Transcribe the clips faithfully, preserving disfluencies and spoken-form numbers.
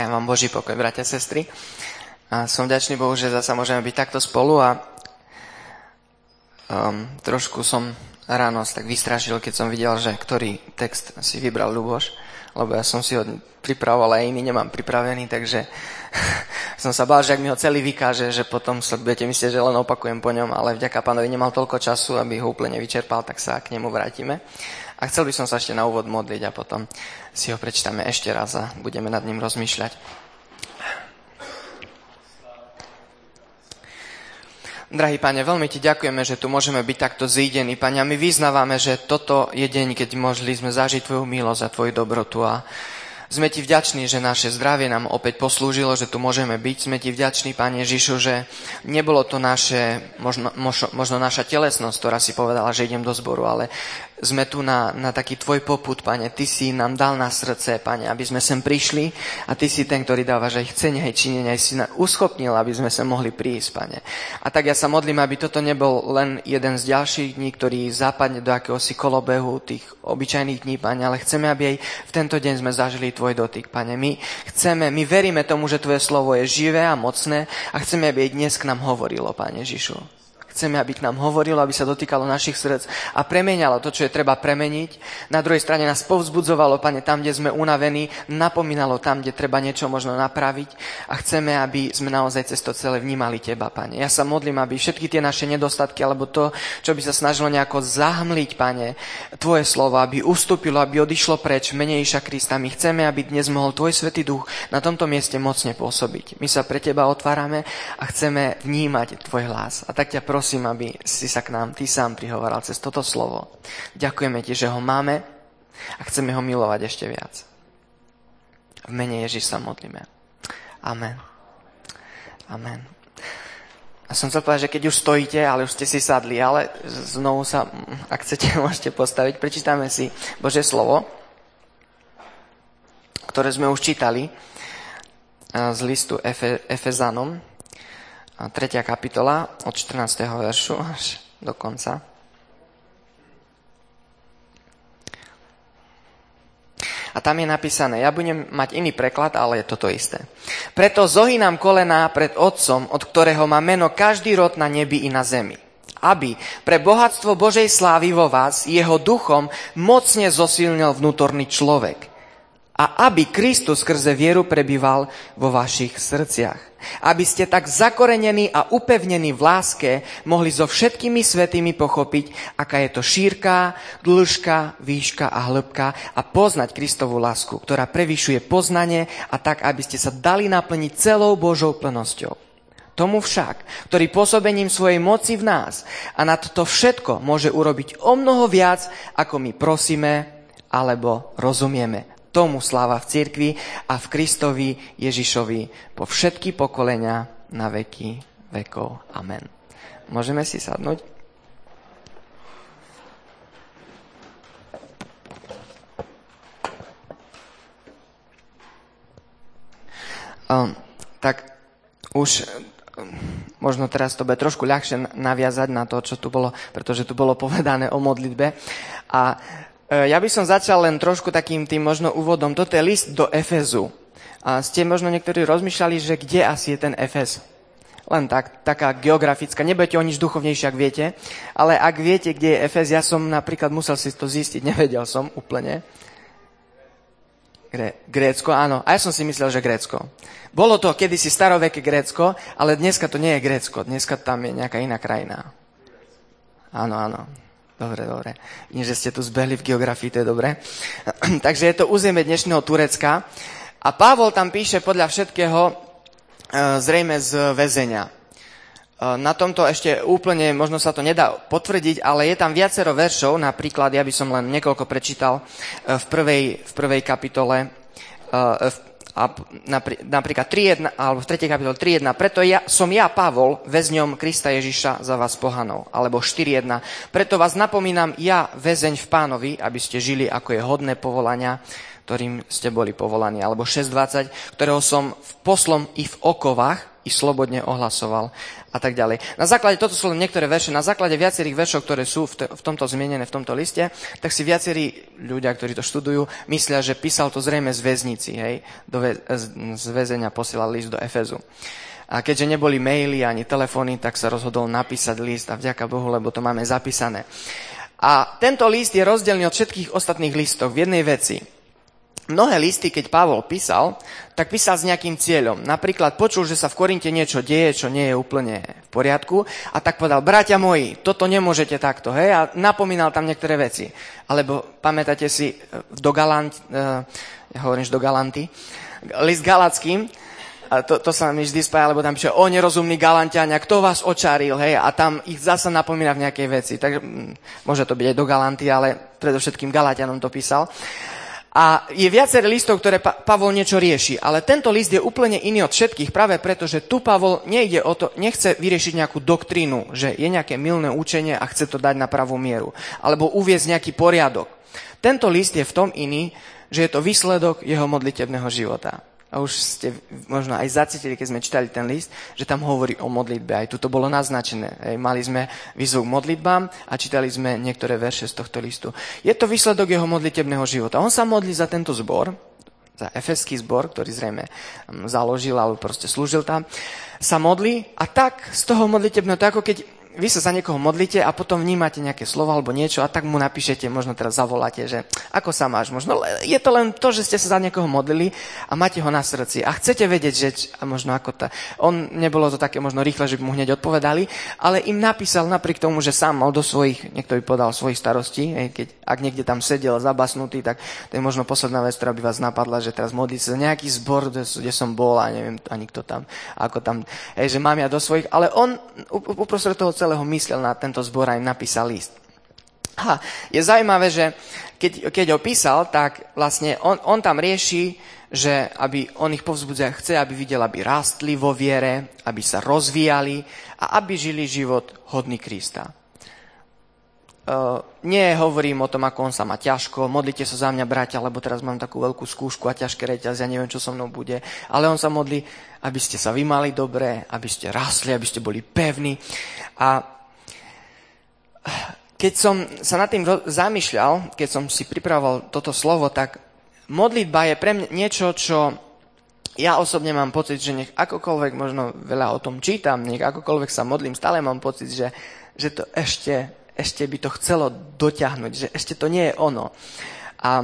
Ja mám Boží pokoj, bratia, sestry. A som vďačný Bohu, že zasa môžeme byť takto spolu a um, trošku som ráno tak vystrašil, keď som videl, že ktorý text si vybral Ľuboš, lebo ja som si ho pripravoval a iný nemám pripravený, takže som sa bál, že ak mi ho celý vykáže, že potom sa budete myslieť, že len opakujem po ňom, ale vďaka Pánovi nemal toľko času, aby ho úplne vyčerpal, tak sa k nemu vrátime. A chcel by som sa ešte na úvod modliť a potom si ho prečítame ešte raz a budeme nad ním rozmýšľať. Drahý Pane, veľmi Ti ďakujeme, že tu môžeme byť takto zídení. Pane, a my vyznávame, že toto je deň, keď mohli sme zažiť Tvoju milosť a Tvoju dobrotu a sme Ti vďační, že naše zdravie nám opäť poslúžilo, že tu môžeme byť. Sme Ti vďační, Pane Ježišu, že nebolo to naše, možno, možno, možno naša telesnosť, ktorá si povedala, že idem do zboru, ale sme tu na, na taký Tvoj popud, Pane. Ty si nám dal na srdce, Pane, aby sme sem prišli a Ty si ten, ktorý dáva aj chcenie, aj činenie, aj si uschopnil, aby sme sem mohli prísť, Pane. A tak ja sa modlím, aby toto nebol len jeden z ďalších dní, ktorý zapadne do akéhosi kolobehu tých obyčajných dní, Pane, ale chceme, aby aj v tento deň sme zažili Tvoj dotyk, Pane. My chceme, my veríme tomu, že Tvoje slovo je živé a mocné a chceme, aby aj dnes k nám hovorilo, Pane Ježišu. Chceme, aby k nám hovorilo, aby sa dotýkalo našich srdc a premenialo to, čo je treba premeniť. Na druhej strane nás povzbudzovalo, Pane, tam, kde sme unavení, napomínalo tam, kde treba niečo možno napraviť a chceme, aby sme naozaj cez to celé vnímali Teba, Pane. Ja sa modlím, aby všetky tie naše nedostatky alebo to, čo by sa snažilo nejako zahmliť, Pane, Tvoje slovo, aby ustúpilo, aby odišlo preč, menej Ježiša Krista. My chceme, aby dnes mohol Tvoj Svätý Duch na tomto mieste mocne pôsobiť. My sa pre Teba otvárame a chceme vnímať Tvoj hlas. A tak ťa prosím, Prosím, aby si sa k nám Ty sám prihovoral cez toto slovo. Ďakujeme Ti, že ho máme a chceme ho milovať ešte viac. V mene Ježiš sa modlíme. Amen. Amen. A som chcel povedať, že keď už stojíte, ale už ste si sadli, ale znovu sa, ak chcete, môžete postaviť. Prečítame si Božie slovo, ktoré sme už čítali z listu Efe, Efezanom. tretia kapitola od štrnásteho veršu až do konca. A tam je napísané, ja budem mať iný preklad, ale je toto isté. Preto zohýnam kolená pred Otcom, od ktorého má meno každý rod na nebi i na zemi. Aby pre bohatstvo Božej slávy vo vás jeho duchom mocne zosilnil vnútorný človek. A aby Kristus skrze vieru prebýval vo vašich srdciach. Aby ste tak zakorenení a upevnení v láske mohli so všetkými svätými pochopiť, aká je to šírka, dĺžka, výška a hĺbka a poznať Kristovú lásku, ktorá prevyšuje poznanie a tak, aby ste sa dali naplniť celou Božou plnosťou. Tomu však, ktorý pôsobením svojej moci v nás a nad to všetko môže urobiť o mnoho viac, ako my prosíme alebo rozumieme. Tomu sláva v cirkvi a v Kristovi Ježišovi po všetky pokolenia na veky vekov. Amen. Môžeme si sadnúť? Um, tak už um, možno teraz to bude trošku ľahšie naviazať na to, čo tu bolo, pretože tu bolo povedané o modlitbe. A ja by som začal len trošku takým tým možno úvodom. Toto je list do Efezu. A ste možno niektorí rozmýšľali, že kde asi je ten Efez? Len tak, taká geografická. Nebudete o nič duchovnejšie, ak viete. Ale ak viete, kde je Efez, ja som napríklad musel si to zistiť. Nevedel som úplne. Gré, Grécko, áno. A ja som si myslel, že Grécko. Bolo to kedysi staroveké Grécko, ale dneska to nie je Grécko. Dneska tam je nejaká iná krajina. Áno, áno. Dobre, dobre. Vidím, že ste tu zbehli v geografii, to je dobre. Takže je to územie dnešného Turecka. A Pavol tam píše podľa všetkého zrejme z väzenia. Na tomto ešte úplne, možno sa to nedá potvrdiť, ale je tam viacero veršov. Napríklad, ja by som len niekoľko prečítal v prvej, v prvej kapitole, v a napríklad tri jedna, alebo v tretej kapitole tri jedna. Preto ja, som ja, Pavol, väzňom Krista Ježiša za vás pohanov. Alebo štyri jedna. Preto vás napomínam ja, väzeň v Pánovi, aby ste žili, ako je hodné povolania, ktorým ste boli povolaní. Alebo šesť dvadsať, ktorého som v poslom i v okovách, i slobodne ohlasoval a tak ďalej. Na základe, toto sú len niektoré verše, na základe viacerých veršov, ktoré sú v, t- v tomto zmienené, v tomto liste, tak si viacerí ľudia, ktorí to študujú, myslia, že písal to zrejme z väznici, hej, do vä- z väzenia posielal list do Efezu. A keďže neboli maily ani telefóny, tak sa rozhodol napísať list a vďaka Bohu, lebo to máme zapísané. A tento list je rozdielný od všetkých ostatných listov v jednej veci. Mnohé listy, keď Pavol písal, tak písal s nejakým cieľom. Napríklad počul, že sa v Korinte niečo deje, čo nie je úplne v poriadku, a tak povedal: bratia moji, toto nemôžete takto, hej, a napomínal tam niektoré veci. Alebo pamätáte si do Galant, ja hovorím, že do Galanty, list Galackým, a to, to sa mi vždy spája, lebo tam píše: o nerozumní Galanťania, kto vás očaril, hej, a tam ich zasa napomína v nejakej veci. Takže môže to byť aj do Galanty, ale predovšetkým Galatianom to písal. A je viaceré listov, ktoré pa- Pavol niečo rieši, ale tento list je úplne iný od všetkých, práve preto, že tu Pavol nejde o to, nechce vyriešiť nejakú doktrínu, že je nejaké mylné učenie a chce to dať na pravú mieru, alebo uviesť nejaký poriadok. Tento list je v tom iný, že je to výsledok jeho modlitebného života. A už ste možno aj zacítili, keď sme čítali ten list, že tam hovorí o modlitbe. Aj tu to bolo naznačené. Hej, mali sme výzvu k modlitbám a čítali sme niektoré verše z tohto listu. Je to výsledok jeho modlitebného života. On sa modlí za tento zbor, za efeský zbor, ktorý zrejme založil alebo proste slúžil tam, sa modlí a tak z toho modlitebného, to ako keď vy sa za niekoho modlíte a potom vnímate nejaké slovo alebo niečo a tak mu napíšete, možno teraz zavoláte, že ako sa máš, možno je to len to, že ste sa za niekoho modlili a máte ho na srdci a chcete vedieť, že a možno ako to, on nebolo to také možno rýchle, že by mu hneď odpovedali, ale im napísal napriek tomu, že sám mal do svojich, niekto by podal svojich starostí, keď ak niekde tam sedel zabasnutý, tak to je možno posledná vec, ktorá by vás napadla, že teraz modliť sa za nejaký zbor, kde som bol a neviem ani kto tam, ako tam, hej, že mám ja do svojich, ale on uprostred toho celého myslel na tento zbor a im napísal list. A je zaujímavé, že keď, keď ho písal, tak vlastne on, on tam rieši, že aby on ich povzbudzal, chce, aby videl, aby rástli vo viere, aby sa rozvíjali a aby žili život hodný Krista. Uh, nie hovorím o tom, ako on sa má ťažko, modlite sa za mňa, bratia, lebo teraz mám takú veľkú skúšku a ťažké reťaze, ja neviem, čo so mnou bude. Ale on sa modlí, aby ste sa vy mali dobre, aby ste rastli, aby ste boli pevní. A keď som sa nad tým zamýšľal, keď som si pripravoval toto slovo, tak modlitba je pre mňa niečo, čo ja osobne mám pocit, že nech akokoľvek možno veľa o tom čítam, nech akokoľvek sa modlím, stále mám pocit, že, že to ešte... ešte by to chcelo dotiahnuť, že ešte to nie je ono. A e,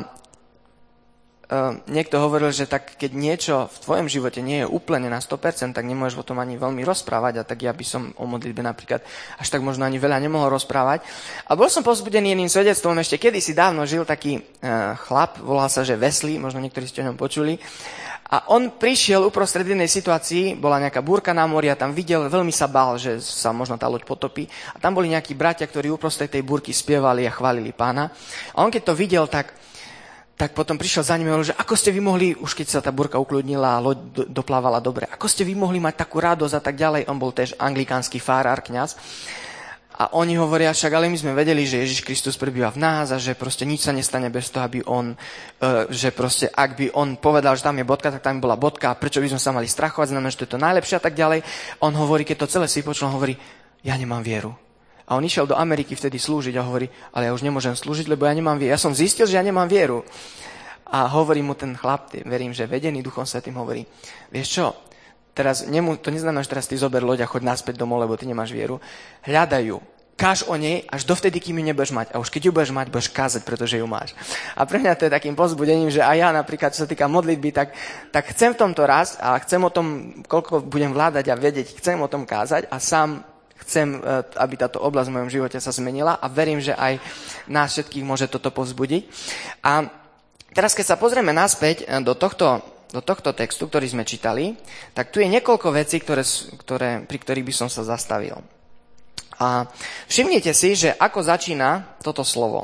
niekto hovoril, že tak keď niečo v tvojom živote nie je úplne na sto percent, tak nemôžeš o tom ani veľmi rozprávať, a tak ja by som o modlitbe napríklad až tak možno ani veľa nemohol rozprávať. A bol som povzbudený jedným svedectvom, ešte kedysi dávno žil taký e, chlap, volal sa, že Wesley, možno niektorí ste o ňom počuli. A on prišiel uprostred jednej situácii, bola nejaká búrka na mori a tam videl, veľmi sa bál, že sa možno tá loď potopí. A tam boli nejakí bratia, ktorí uprostred tej búrky spievali a chválili Pána. A on keď to videl, tak, tak potom prišiel za ním a hovoril, že ako ste vy mohli, už keď sa tá búrka ukludnila a loď do, doplávala dobre, ako ste vy mohli mať takú radosť a tak ďalej. On bol tiež anglikánsky farár, kňaz. A oni hovoria, však ale my sme vedeli, že Ježiš Kristus prebýva v nás a že proste nič sa nestane bez toho, aby on, že proste ak by on povedal, že tam je bodka, tak tam by bola bodka, a prečo by sme sa mali strachovať, znamená, že to je to najlepšie a tak ďalej. On hovorí, keď to celé si počul, hovorí, ja nemám vieru. A on išiel do Ameriky vtedy slúžiť a hovorí, ale ja už nemôžem slúžiť, lebo ja nemám vieru. Ja som zistil, že ja nemám vieru. A hovorí mu ten chlap, verím, že vedený Duchom Svätým, hovorí, vieš čo, teraz, nemu, to neznamená, že teraz ty zober loď a choď naspäť domov, lebo ty nemáš vieru. Hľadajú. Káž o nej až dovtedy, kým ju nebudeš mať. A už keď ju budeš mať, budeš kázať, pretože ju máš. A pre mňa to je takým povzbudením, že aj ja napríklad, čo sa týka modlitby, tak, tak chcem v tomto rásť a chcem o tom, koľko budem vládať a vedieť, chcem o tom kázať a sám chcem, aby táto oblasť v mojom živote sa zmenila a verím, že aj nás všetkých môže toto povzbudiť. A teraz, keď sa pozrieme naspäť do tohto do tohto textu, ktorý sme čítali, tak tu je niekoľko vecí, ktoré, ktoré, pri ktorých by som sa zastavil. A všimnite si, že ako začína toto slovo.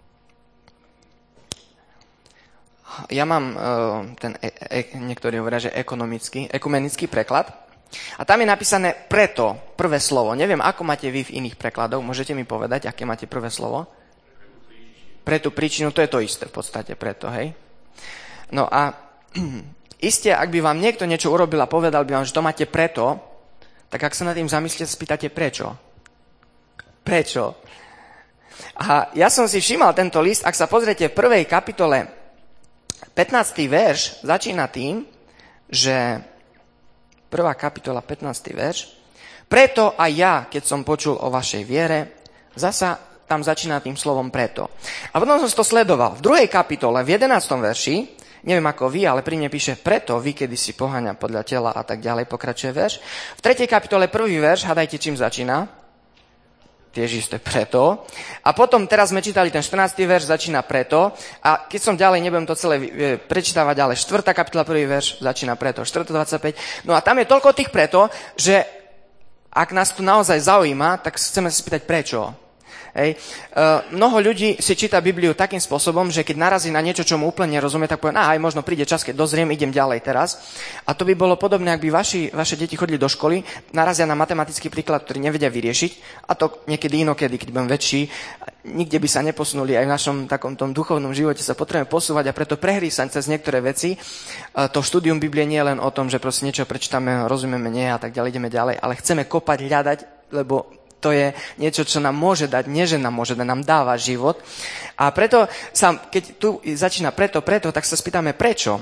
Ja mám ten, e, e, niektorí hovoria, že ekonomický, ekumenický preklad. A tam je napísané preto, prvé slovo. Neviem, ako máte vy v iných prekladoch. Môžete mi povedať, aké máte prvé slovo? Pre tú príčinu, to je to isté v podstate, preto, hej. No a Isté, ak by vám niekto niečo urobil a povedal by vám, že to máte preto, tak ak sa nad tým zamyslíte, spýtate prečo. Prečo? A ja som si všímal tento list, ak sa pozriete v prvej kapitole, pätnásty verš začína tým, že prvá kapitola, pätnásty verš, preto aj ja, keď som počul o vašej viere, zasa tam začína tým slovom preto. A potom som to sledoval. V druhej kapitole, v jedenástom verši, neviem ako vy, ale pri mne píše preto, vy kedy si poháňa podľa tela a tak ďalej, pokračuje verš. V tretej kapitole prvý verš, hadajte čím začína? Tiež isté preto. A potom teraz sme čítali ten štrnásty verš, začína preto. A keď som ďalej, nebudem to celé prečítavať ďalej, štvrtá kapitola prvý verš, začína preto, štvrtá dvadsaťpäť. No a tam je toľko tých preto, že ak nás to naozaj zaujíma, tak chceme sa spýtať prečo. Hej. Uh, mnoho ľudí si číta Bibliu takým spôsobom, že keď narazí na niečo, čo mu úplne nerozumie, tak povie, aj možno príde čas, keď dozriem, idem ďalej teraz. A to by bolo podobné, ak by vaši, vaše deti chodili do školy, narazia na matematický príklad, ktorý nevedia vyriešiť, a to niekedy inokedy, keď budem väčší, nikde by sa neposunuli, aj v našom takom tom duchovnom živote sa potrebujeme posúvať a preto prehrí sa cez niektoré veci. Uh, to štúdium Biblie nie je len o tom, že proste niečo prečítame, rozumieme, nie a tak ďalej, ideme ďalej, ale chceme kopať, hľadať, lebo to je niečo, čo nám môže dať, nie že nám môže dať, nám dáva život. A preto sa, keď tu začína preto, preto, tak sa spýtame prečo.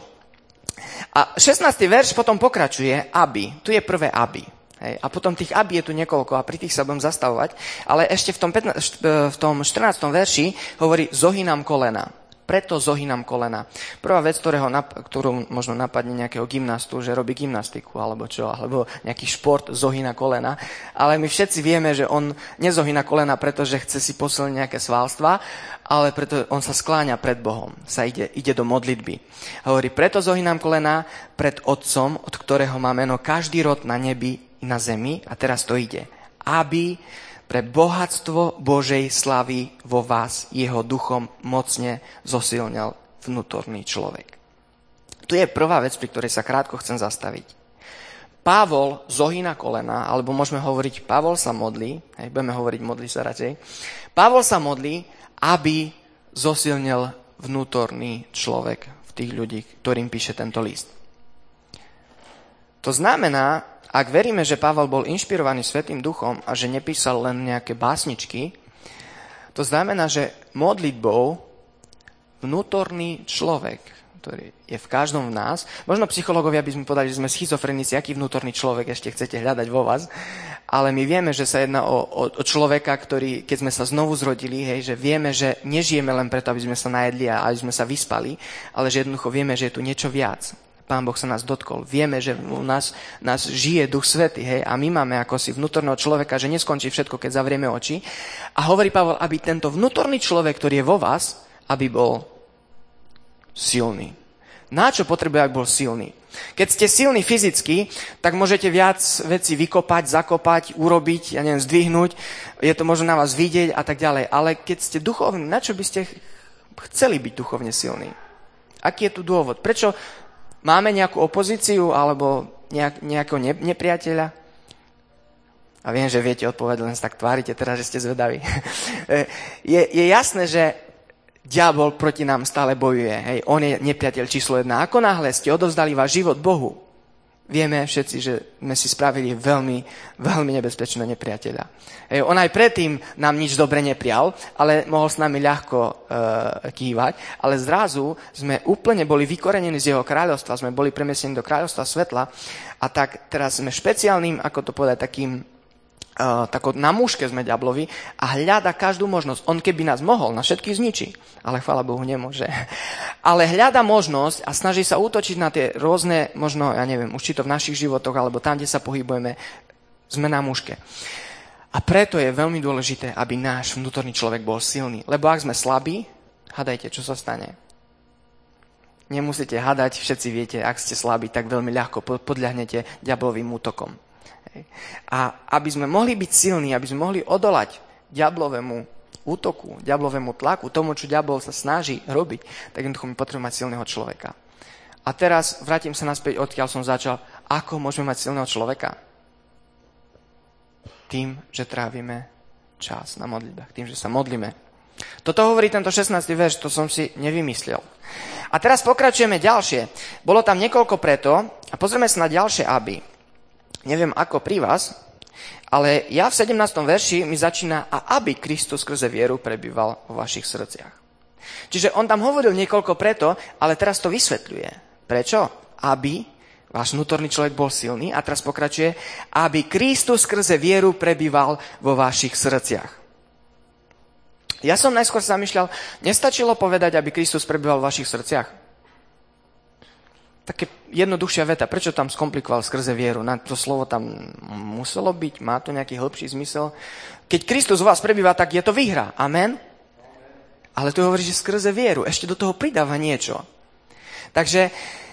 A šestnásty verš potom pokračuje aby. Tu je prvé aby. Hej. A potom tých aby je tu niekoľko a pri tých sa budem zastavovať. Ale ešte v tom, pätnástom, v tom štrnástom verši hovorí zohynám kolena. Preto zohynám kolena. Prvá vec, ktorého, ktorú možno napadne nejakého gymnastu, že robí gymnastiku, alebo čo, alebo nejaký šport zohyná kolena. Ale my všetci vieme, že on nezohyná kolena, pretože chce si posilniť nejaké svalstva, ale preto on sa skláňa pred Bohom, sa ide, ide do modlitby. Hovorí, preto zohynám kolena pred Otcom, od ktorého má meno každý rod na nebi i na zemi. A teraz to ide. Aby pre bohatstvo Božej slavy vo vás jeho duchom mocne zosilnil vnútorný človek. Tu je prvá vec, pri ktorej sa krátko chcem zastaviť. Pavol zohýna kolena, alebo môžeme hovoriť, Pavol sa modlí, hej, budeme hovoriť, modlí sa radšej. Pavol sa modlí, aby zosilnil vnútorný človek v tých ľudí, ktorým píše tento list. To znamená, ak veríme, že Pavol bol inšpirovaný Svätým Duchom a že nepísal len nejaké básničky, to znamená, že modlitbou vnútorný človek, ktorý je v každom v nás, možno psychológovia by sme povedali, že sme schizofrenici, aký vnútorný človek ešte chcete hľadať vo vás, ale my vieme, že sa jedná o, o, o človeka, ktorý, keď sme sa znovu zrodili, hej, že vieme, že nežijeme len preto, aby sme sa najedli a aby sme sa vyspali, ale že jednoducho vieme, že je tu niečo viac. Pán Boh sa nás dotkol. Vieme, že u nás, nás žije Duch Svätý, hej, a my máme ako si vnútorného človeka, že neskončí všetko, keď zavrieme oči. A hovorí Pavol, aby tento vnútorný človek, ktorý je vo vás, aby bol silný. Na čo potrebuje, aby bol silný? Keď ste silní fyzicky, tak môžete viac veci vykopať, zakopať, urobiť, ja neviem, zdvihnúť, je to možno na vás vidieť a tak ďalej. Ale keď ste duchovní, na čo by ste chceli byť duchovne silní? Aký je tu dôvod? Prečo máme nejakú opozíciu alebo nejak, nejakého nepriateľa? A viem, že viete odpovedať, len sa tak tvárite teraz, že ste zvedaví. je, je jasné, že diabol proti nám stále bojuje. Hej. On je nepriateľ číslo jedna. Ako náhle ste odovzdali váš život Bohu, vieme všetci, že sme si spravili veľmi, veľmi nebezpečného nepriateľa. Hej. On aj predtým nám nič dobre neprial, ale mohol s nami ľahko e, kývať, ale zrazu sme úplne boli vykorenení z jeho kráľovstva, sme boli premiesnení do kráľovstva svetla a tak teraz sme špeciálnym, ako to povedať, takým Uh, tako na muške sme diablovi a hľada každú možnosť. On keby nás mohol, na všetkých zničí, ale chvála Bohu nemôže. Ale hľada možnosť a snaží sa útočiť na tie rôzne, možno, ja neviem, už či to v našich životoch, alebo tam, kde sa pohybujeme, sme na muške. A preto je veľmi dôležité, aby náš vnútorný človek bol silný. Lebo ak sme slabí, hadajte, čo sa stane. Nemusíte hadať, všetci viete, ak ste slabí, tak veľmi ľahko podľahnete diablovým útokom. A aby sme mohli byť silní, aby sme mohli odolať diablovému útoku, diablovému tlaku, tomu, čo diabol sa snaží robiť, tak jednoducho my potrebujeme mať silného človeka. A teraz vrátim sa naspäť, odkiaľ som začal. Ako môžeme mať silného človeka? Tým, že trávime čas na modlitbách, tým, že sa modlíme. Toto hovorí tento šestnásty verš, to som si nevymyslel. A teraz pokračujeme ďalšie. Bolo tam niekoľko preto a pozrieme sa na ďalšie aby. Neviem ako pri vás, ale ja v sedemnástom verši mi začína a aby Kristus skrze vieru prebýval vo vašich srdciach. Čiže on tam hovoril niekoľko preto, ale teraz to vysvetľuje. Prečo? Aby váš vnútorný človek bol silný a teraz pokračuje, aby Kristus skrze vieru prebýval vo vašich srdciach. Ja som najskôr zamýšľal, nestačilo povedať, aby Kristus prebýval v vašich srdciach? Také jednoduchšia veta, prečo tam skomplikoval skrze vieru? Na to slovo tam muselo byť, má to nejaký hĺbší zmysel. Keď Kristus u vás prebýva, tak je to výhra. Amen? Ale tu hovorí, že skrze vieru. Ešte do toho pridáva niečo. Takže,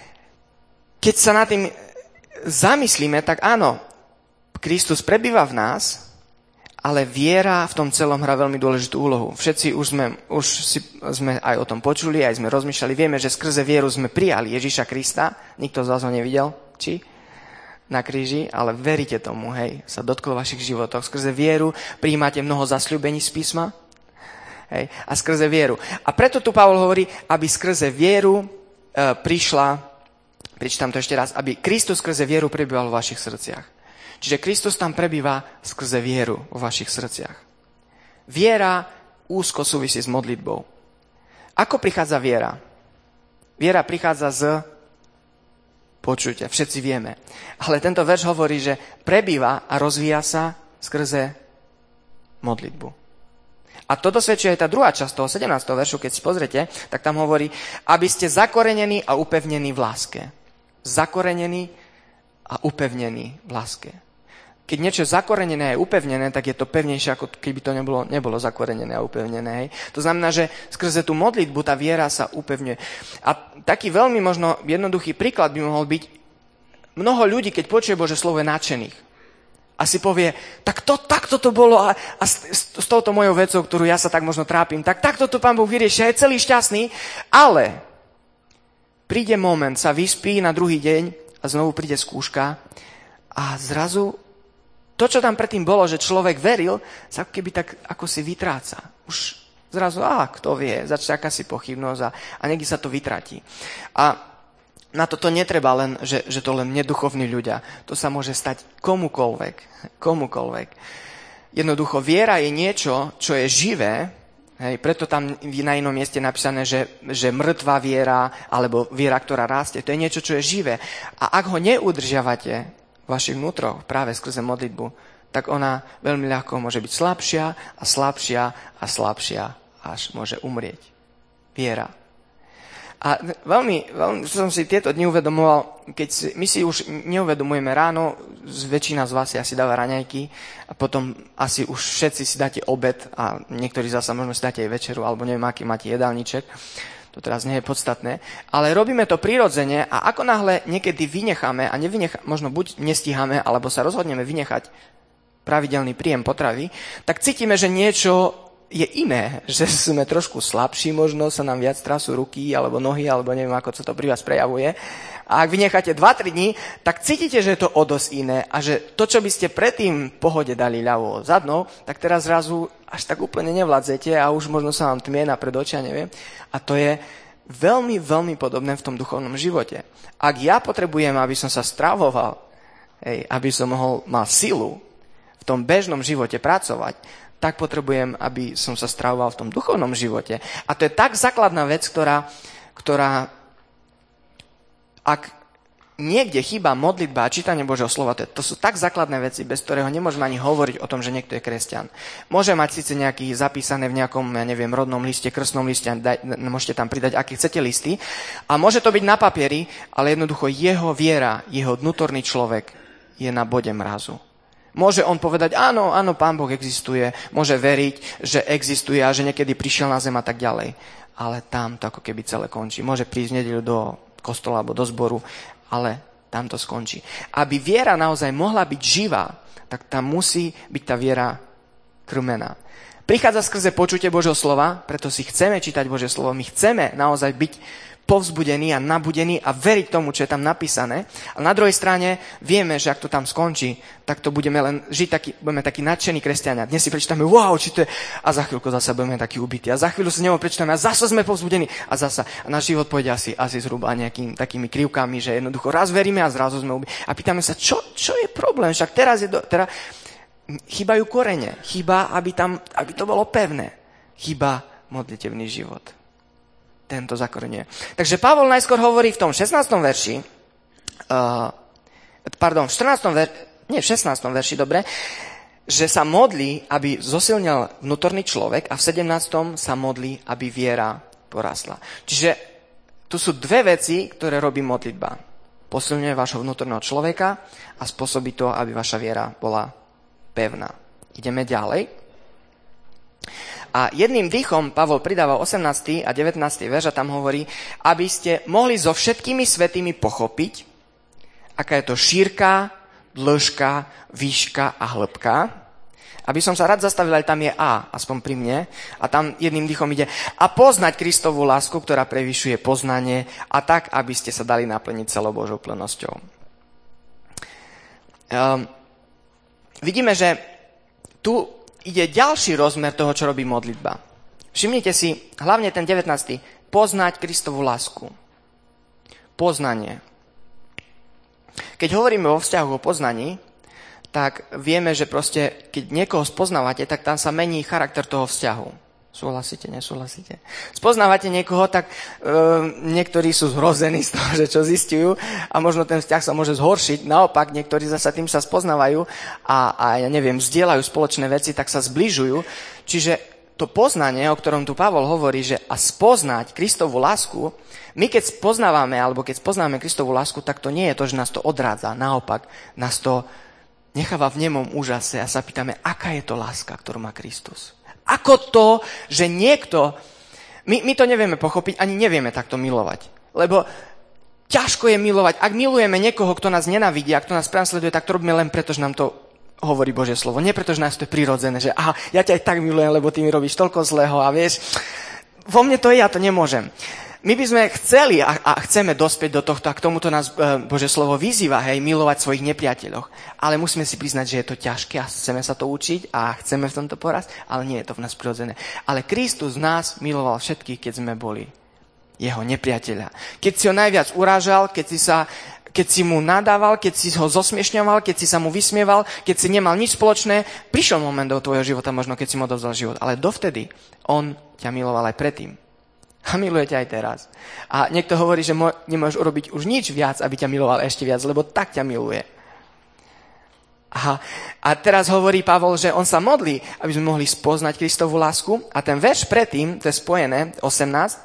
keď sa nad tým zamyslíme, tak áno, Kristus prebýva v nás, ale viera v tom celom hrá veľmi dôležitú úlohu. Všetci už sme, už si, sme aj o tom počuli, aj sme rozmýšľali. Vieme, že skrze vieru sme prijali Ježiša Krista. Nikto z vás ho nevidel, či? Na kríži, ale veríte tomu, hej, sa dotklo v vašich životoch. Skrze vieru prijímate mnoho zasľúbení z písma. Hej, a skrze vieru. A preto tu Pavol hovorí, aby skrze vieru e, prišla, prečítam to ešte raz, aby Kristus skrze vieru prebýval v vašich srdciach. Čiže Kristus tam prebýva skrze vieru vo vašich srdciach. Viera úzko súvisí s modlitbou. Ako prichádza viera? Viera prichádza z počutia, všetci vieme. Ale tento verš hovorí, že prebýva a rozvíja sa skrze modlitbu. A to dosvedčuje aj tá druhá časť toho sedemnásteho veršu, keď si pozrete, tak tam hovorí, aby ste zakorenení a upevnení v láske. Zakorenení a upevnení v láske. Keď niečo je zakorenené a upevnené, tak je to pevnejšie, ako keby to nebolo, nebolo zakorenené a upevnené. Hej. To znamená, že skrze tú modlitbu tá viera sa upevňuje. A taký veľmi možno jednoduchý príklad by mohol byť, mnoho ľudí, keď počuje Božie slovo, je nadšených. A si povie, tak to, takto to bolo a, a s, s touto mojou vecou, ktorú ja sa tak možno trápim, tak takto to Pán Boh vyrieši a je celý šťastný, ale príde moment, sa vyspí na druhý deň a znovu príde skúška a zrazu to, čo tam predtým bolo, že človek veril, sa keby tak ako si vytráca. Už zrazu, á, kto vie, začne akási pochybnosť a, a niekde sa to vytratí. A na toto netreba len, že, že to len neduchovní ľudia. To sa môže stať komukoľvek. Komukoľvek. Jednoducho, viera je niečo, čo je živé, hej, preto tam na inom mieste je napísané, že, že mŕtva viera, alebo viera, ktorá rastie, to je niečo, čo je živé. A ak ho neudržiavate v vašich vnútroch práve skrze modlitbu, tak ona veľmi ľahko môže byť slabšia a slabšia a slabšia, až môže umrieť. Viera. A veľmi, veľmi som si tieto dni uvedomoval, keď si, my si už neuvedomujeme ráno, väčšina z vás si asi dáva raňajky a potom asi už všetci si dáte obed a niektorí zasa možno si dáte aj večeru, alebo neviem, aký máte jedálniček. To teraz nie je podstatné, ale robíme to prirodzene a ako náhle niekedy vynecháme a nevynechá, možno buď nestíhame, alebo sa rozhodneme vynechať pravidelný príjem potravy, tak cítime, že niečo je iné, že sme trošku slabší, možno sa nám viac trasú ruky alebo nohy, alebo neviem, ako sa to pri vás prejavuje. A ak vynecháte dva tri dní, tak cítite, že je to o dosť iné a že to, čo by ste predtým v pohode dali ľavo zadnou, tak teraz zrazu až tak úplne nevládzete a už možno sa vám tmiena pred očia, neviem. A to je veľmi, veľmi podobné v tom duchovnom živote. Ak ja potrebujem, aby som sa stravoval, hej, aby som mohol, mal silu v tom bežnom živote pracovať, tak potrebujem, aby som sa stravoval v tom duchovnom živote. A to je tak základná vec, ktorá, ktorá ak niekde chýba modlitba a čítanie Božieho slova, to, to sú tak základné veci, bez ktorého nemôžeme ani hovoriť o tom, že niekto je kresťan. Môže mať síce nejaký zapísané v nejakom, ja neviem, rodnom liste, krstnom liste, daj, môžete tam pridať, aké chcete listy. A môže to byť na papieri, ale jednoducho jeho viera, jeho vnútorný človek je na bode mrazu. Môže on povedať, áno, áno, Pán Boh existuje, môže veriť, že existuje a že niekedy prišiel na zem a tak ďalej. Ale tam to ako keby celé končí. Môže prísť nedeľu do kostola alebo do zboru, ale tam to skončí. Aby viera naozaj mohla byť živá, tak tam musí byť tá viera krmená. Prichádza skrze počutie Božieho slova, preto si chceme čítať Božie slovo, my chceme naozaj byť povzbudený a nabudený a veriť tomu, čo je tam napísané. A na druhej strane vieme, že ak to tam skončí, tak to budeme len žiť taký, budeme takí nadšení kresťania. Dnes si prečítame, wow, či to je, a za chvíľku zasa budeme takí ubití. A za chvíľu sa neho prečítame a zasa sme povzbudení. A zasa a náš život pôjde asi, asi zhruba nejakými takými krivkami, že jednoducho raz veríme a zrazu sme ubití. A pýtame sa, čo, čo je problém? Však teraz je do, teraz chýbajú korene. Chýba, aby tam, aby to bolo pevné. Chýba modlitevný život. Tento zakoreňuje. Takže Pavol najskôr hovorí v tom šestnástom verši, uh, pardon, v štrnástom verši, nie v šestnástom verši, dobre, že sa modlí, aby zosilnil vnútorný človek a v sedemnástom sa modlí, aby viera porastla. Čiže tu sú dve veci, ktoré robí modlitba. Posilňuje vašho vnútorného človeka a spôsobí to, aby vaša viera bola pevná. Ideme ďalej. A jedným dýchom Pavol pridáva osemnásty a devätnásty verš a tam hovorí, aby ste mohli so všetkými svätými pochopiť, aká je to šírka, dĺžka, výška a hĺbka. Aby som sa rád zastavil, aj tam je A, aspoň pri mne. A tam jedným dýchom ide a poznať Kristovú lásku, ktorá prevyšuje poznanie a tak, aby ste sa dali naplniť celou Božou plnosťou. Um, vidíme, že tu ide ďalší rozmer toho, čo robí modlitba. Všimnite si, hlavne ten devätnásty. Poznať Kristovú lásku. Poznanie. Keď hovoríme o vzťahu, o poznaní, tak vieme, že proste, keď niekoho spoznávate, tak tam sa mení charakter toho vzťahu. Súhlasíte, nesúhlasíte? Spoznávate niekoho, tak e, niektorí sú zhrození z toho, že čo zistujú a možno ten vzťah sa môže zhoršiť. Naopak, niektorí zasa tým sa spoznávajú a, a ja neviem, zdieľajú spoločné veci, tak sa zbližujú. Čiže to poznanie, o ktorom tu Pavol hovorí, že a spoznať Kristovú lásku, my keď spoznávame, alebo keď spoznáme Kristovú lásku, tak to nie je to, že nás to odrádza. Naopak, nás to necháva v nemom úžase a sa pýtame, aká je to láska, ktorú má Kristus. Ako to, že niekto... My, my to nevieme pochopiť, ani nevieme takto milovať. Lebo ťažko je milovať. Ak milujeme niekoho, kto nás nenávidí a kto nás prenasleduje, tak to robíme len preto, že nám to hovorí Božie slovo. Nie preto, že nás to je prirodzené, že aha, ja ťa aj tak milujem, lebo ty mi robíš toľko zlého a vieš, vo mne to je, ja to nemôžem. My by sme chceli a, a chceme dospieť do tohto a k tomuto nás e, Božie slovo vyzýva, hej, milovať svojich nepriateľov. Ale musíme si priznať, že je to ťažké a chceme sa to učiť a chceme v tomto porásť, ale nie je to v nás prirodzené. Ale Kristus nás miloval všetkých, keď sme boli jeho nepriateľa. Keď si ho najviac urážal, keď si, sa, keď si mu nadával, keď si ho zosmiešňoval, keď si sa mu vysmieval, keď si nemal nič spoločné, prišiel moment do tvojho života, možno keď si mu odovzdal život. Ale dovtedy on ťa miloval aj predtým. A miluje ťa aj teraz. A niekto hovorí, že mo- nemôžeš urobiť už nič viac, aby ťa miloval ešte viac, lebo tak ťa miluje. Aha. A teraz hovorí Pavol, že on sa modlí, aby sme mohli spoznať Kristovú lásku. A ten verš predtým, to je spojené, osemnásť,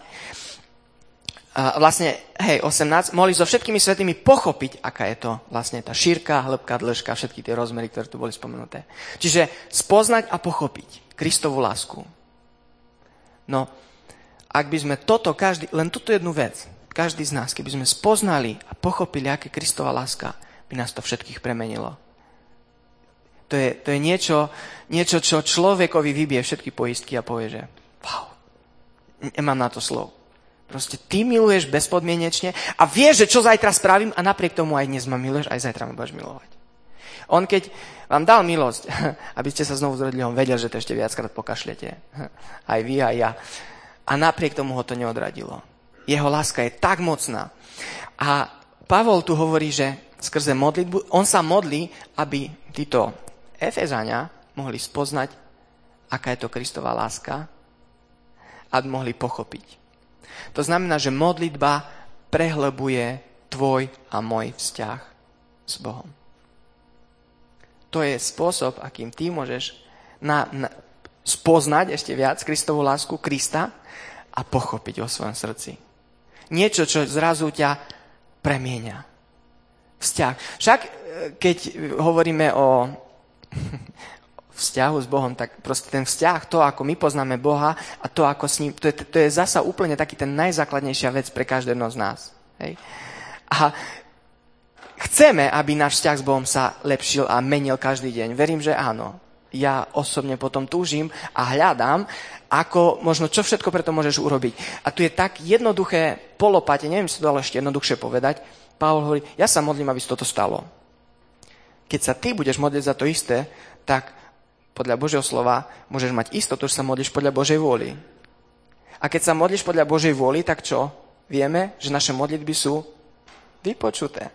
a vlastne, hej, osemnásť, mohli so všetkými svätými pochopiť, aká je to vlastne tá šírka, hĺbka, dĺžka, všetky tie rozmery, ktoré tu boli spomenuté. Čiže spoznať a pochopiť Kristovú lásku. No, ak by sme toto, každý, len túto jednu vec, každý z nás, keby sme spoznali a pochopili, aké Kristova láska, by nás to všetkých premenilo. To je, to je niečo, niečo, čo človekovi vybije všetky poistky a povie, že wow, nemám na to slov. Proste ty miluješ bezpodmienečne a vieš, že čo zajtra spravím a napriek tomu aj dnes ma miluješ, aj zajtra ma budeš milovať. On keď vám dal milosť, aby ste sa znovu zrodili, on vedel, že to ešte viackrát pokašľete. Aj vy, aj ja. A napriek tomu ho to neodradilo. Jeho láska je tak mocná. A Pavol tu hovorí, že skrze modlitbu, on sa modlí, aby títo Efezania mohli spoznať, aká je to Kristova láska, aby mohli pochopiť. To znamená, že modlitba prehlbuje tvoj a môj vzťah s Bohom. To je spôsob, akým ty môžeš na, na, spoznať ešte viac Kristovú lásku, Krista, a pochopiť o svojom srdci. Niečo, čo zrazu ťa premieňa. Vzťah. Však, keď hovoríme o vzťahu s Bohom, tak proste ten vzťah, to, ako my poznáme Boha a to, ako s ním, to je, to je zasa úplne taký ten najzákladnejšia vec pre každého z nás. Hej? A chceme, aby náš vzťah s Bohom sa lepšil a menil každý deň. Verím, že áno. ja osobne potom túžim a hľadám, ako možno čo všetko preto môžeš urobiť. A tu je tak jednoduché polopate, neviem si to ale ešte jednoduchšie povedať. Pavol hovorí, ja sa modlím, aby sa toto stalo. Keď sa ty budeš modliť za to isté, tak podľa Božieho slova môžeš mať istotu, že sa modlíš podľa Božej vôly. A keď sa modlíš podľa Božej vôly, tak čo? Vieme, že naše modlitby sú vypočuté.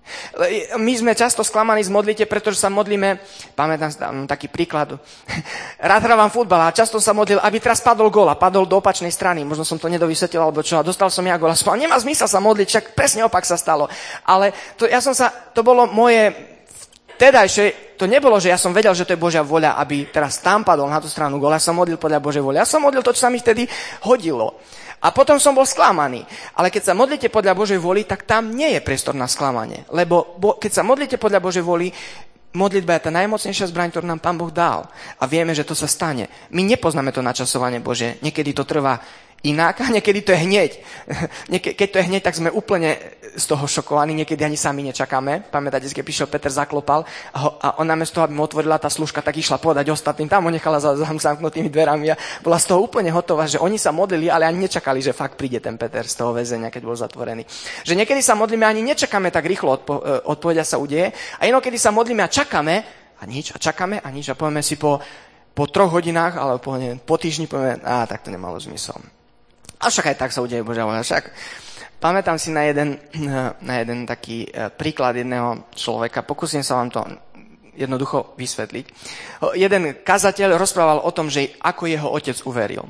My sme často sklamaní z modlite, pretože sa modlíme, pamätám si taký príklad, rád hrávam futbal a často sa modlil, aby teraz padol gól a padol do opačnej strany, možno som to nedovysvetlil alebo čo, a dostal som ja gól a spal, nemá zmysel sa modliť, však presne opak sa stalo. Ale to, ja som sa, to bolo moje vtedajšie, to nebolo, že ja som vedel, že to je Božia voľa, aby teraz tam padol na tú stranu gól, ja som modlil podľa Božej vôle, ja som modlil to, čo sa mi vtedy hodilo. A potom som bol sklamaný. Ale keď sa modlíte podľa Božej vôly, tak tam nie je priestor na sklamanie. Lebo bo, keď sa modlíte podľa Božej vôly, modlitba je tá najmocnejšia zbraň, ktorú nám Pán Boh dal. A vieme, že to sa stane. My nepoznáme to načasovanie Bože. Niekedy to trvá inak a niekedy to je hneď. Keď to je hneď, tak sme úplne z toho šokovaní. Niekedy ani sami nečakáme. Pamätáte, keď prišiel Peter, zaklopal a, ho, a on namiesto toho, aby mu otvorila tá služka, tak išla povedať ostatným. Tam ho nechala za, za zamknutými dverami a bola z toho úplne hotová, že oni sa modlili, ale ani nečakali, že fakt príde ten Peter z toho väzenia, keď bol zatvorený. Že niekedy sa modlíme, ani nečakáme tak rýchlo, odpo, odpovedia sa udeje. A inokedy sa modlíme a čakáme a nič, a čakáme a nič a povieme si po, po troch hodinách, alebo po, neviem, po týždni povieme, á, tak to nemalo zmysel. A však aj tak sa udeje Božia voľa. Však pamätám si na jeden, na jeden taký príklad jedného človeka. Pokúsim sa vám to jednoducho vysvetliť. Jeden kazateľ rozprával o tom, že ako jeho otec uveril.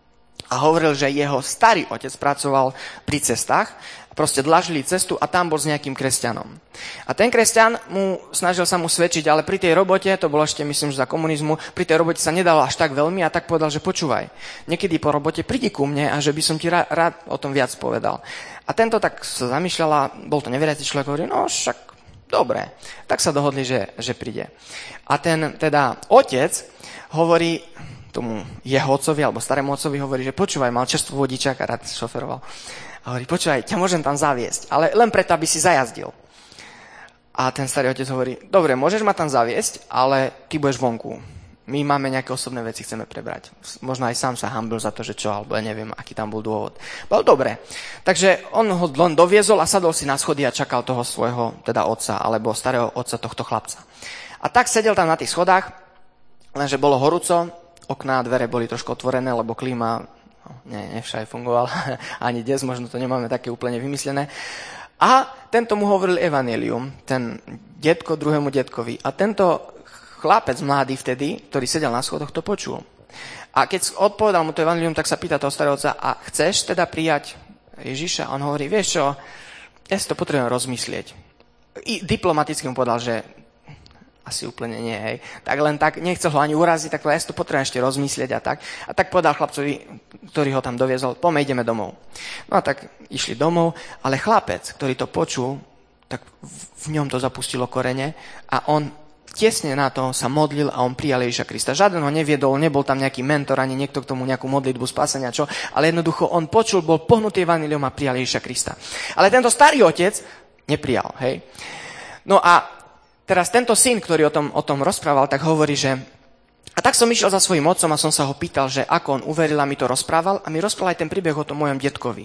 A hovoril, že jeho starý otec pracoval pri cestách, proste dlažili cestu a tam bol s nejakým kresťanom. A ten kresťan mu snažil sa mu svedčiť, ale pri tej robote, to bolo ešte myslím, že za komunizmu, pri tej robote sa nedalo až tak veľmi a tak povedal, že počúvaj, niekedy po robote prídi ku mne a že by som ti rád, rád o tom viac povedal. A tento tak sa zamýšľala, bol to neveriaci človek, hovorí, no však dobre, tak sa dohodli, že, že príde. A ten teda otec hovorí tomu jeho otcovi, alebo starému otcovi hovorí, že počúvaj, mal čerstvú vodičák a rád šoferoval. A hovorí, počúvaj, ťa môžem tam zaviesť, ale len preto, aby si zajazdil. A ten starý otec hovorí, dobre, môžeš ma tam zaviesť, ale ty budeš vonku. My máme nejaké osobné veci, chceme prebrať. Možno aj sám sa hanbil za to, že čo, alebo ja neviem, aký tam bol dôvod. Bol dobre. Takže on ho len doviezol a sadol si na schody a čakal toho svojho, teda otca, alebo starého otca tohto chlapca. A tak sedel tam na tých schodách, lenže bolo horúco, okná a dvere boli trošku otvorené, lebo klíma nie, nevšade fungoval, ani dnes, možno to nemáme také úplne vymyslené. A tento mu hovoril evanjelium, ten detko druhému detkovi. A tento chlapec mladý vtedy, ktorý sedel na schodoch, to počul. A keď odpovedal mu to evanjelium, tak sa pýta toho starého otca, a chceš teda prijať Ježiša? A on hovorí, vieš čo, ja si to potrebujem rozmyslieť. I diplomaticky mu povedal, že asi úplne nie, hej. Tak len tak, nechcel ho ani uraziť, tak ja si to potrebujem ešte rozmyslieť a tak. A tak povedal chlapcovi, ktorý ho tam doviezol, poďme, ideme domov. No a tak išli domov, ale chlapec, ktorý to počul, tak v ňom to zapustilo korene a on tesne na to sa modlil a on prijal Ježiša Krista. Žiaden ho neviedol, nebol tam nejaký mentor, ani niekto k tomu nejakú modlitbu spásenia, čo, ale jednoducho on počul, bol pohnutý evanjeliom a prijal Ježiša Krista. Ale tento starý otec neprijal, hej. No a teraz tento syn, ktorý o tom, o tom rozprával, tak hovorí, že a tak som išiel za svojím otcom a som sa ho pýtal, že ako on uveril a mi to rozprával a mi rozprával aj ten príbeh o tom mojom detkovi.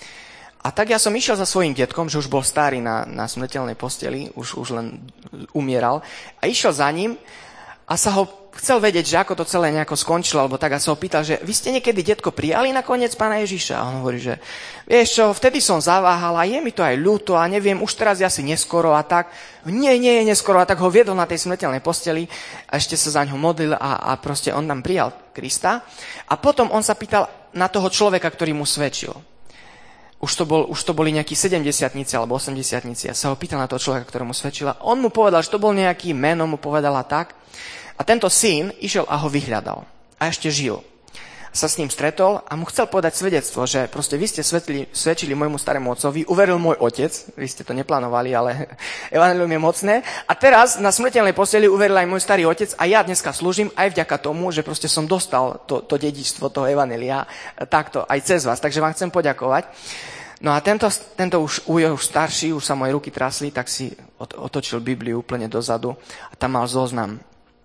A tak ja som išiel za svojím detkom, že už bol starý na, na smrteľnej posteli, už, už len umieral a išiel za ním a sa ho chcel vedieť, že ako to celé nejako skončilo, alebo tak a sa ho pýtal, že vy ste niekedy, detko, prijali nakoniec pána Ježiša? A on hovorí, že vieš čo, vtedy som zaváhal a je mi to aj ľúto a neviem, už teraz je asi neskoro a tak. Nie, nie je neskoro a tak ho viedol na tej smrteľnej posteli a ešte sa za ňo modlil a, a proste on tam prijal Krista. A potom on sa pýtal na toho človeka, ktorý mu svedčil. Už to, bol, už to boli nejakí sedemdesiatnici alebo osemdesiatnici a sa ho pýtal na toho človeka, ktorému svedčila. On mu povedal, že to bol nejaký meno, mu povedala tak. A tento syn išiel a ho vyhľadal. A ešte žil. Sa s ním stretol a mu chcel povedať svedectvo, že proste vy ste svedčili, svedčili môjmu starému otcovi, uveril môj otec, vy ste to neplánovali, ale evanjelium je mocné. A teraz na smrteľnej posteli uveril aj môj starý otec a ja dneska slúžim aj vďaka tomu, že proste som dostal to, to dedičstvo toho evanjelia takto aj cez vás. Takže vám chcem poďakovať. No a tento, tento už, už starší, už sa moje ruky trasli, tak si otočil Bibliu úplne dozadu a tam mal zoznam